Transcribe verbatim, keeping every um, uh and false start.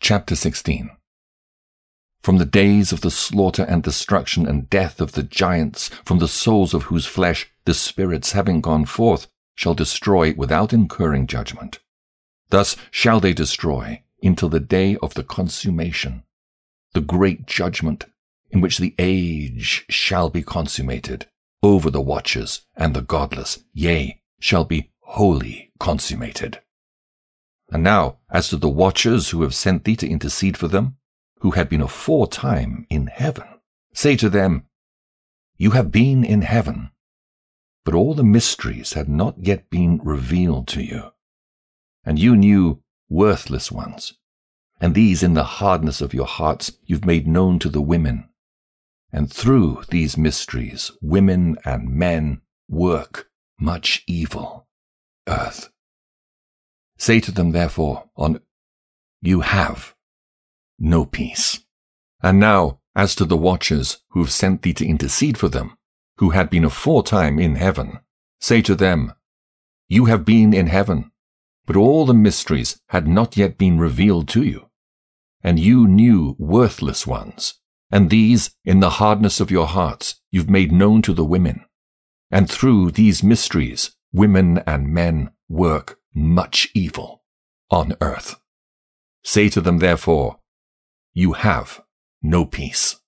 Chapter sixteen. From the days of the slaughter and destruction and death of the giants, from the souls of whose flesh the spirits, having gone forth, shall destroy without incurring judgment. Thus shall they destroy until the day of the consummation, the great judgment, in which the age shall be consummated over the watchers and the godless, yea, shall be wholly consummated. And now, as to the watchers who have sent thee to intercede for them, who had been aforetime in heaven, say to them, You have been in heaven, but all the mysteries had not yet been revealed to you. And you knew worthless ones, and these in the hardness of your hearts you've made known to the women. And through these mysteries women and men work much evil. Earth. Say to them, therefore, on you have no peace. And now, as to the watchers who have sent thee to intercede for them, who had been aforetime in heaven, say to them, You have been in heaven, but all the mysteries had not yet been revealed to you. And you knew worthless ones, and these, in the hardness of your hearts, you've made known to the women. And through these mysteries, women and men work much evil on earth. Say to them, therefore, You have no peace.